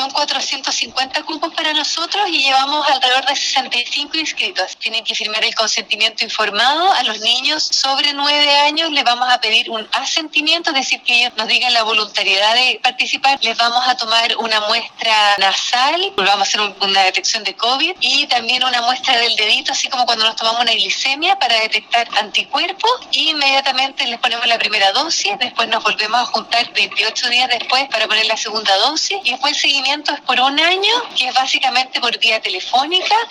Son 450 cupos para nosotros y llevamos alrededor de 65 inscritos. Tienen que firmar el consentimiento informado. A los niños sobre 9 años les vamos a pedir un asentimiento, es decir, que ellos nos digan la voluntariedad de participar. Les vamos a tomar una muestra nasal, vamos a hacer una detección de COVID y también una muestra del dedito, así como cuando nos tomamos una glicemia para detectar anticuerpos, y inmediatamente les ponemos la primera dosis. Después nos volvemos a juntar 28 días después para poner la segunda dosis, y después el seguimiento es por un año, que es básicamente por vía telefónica,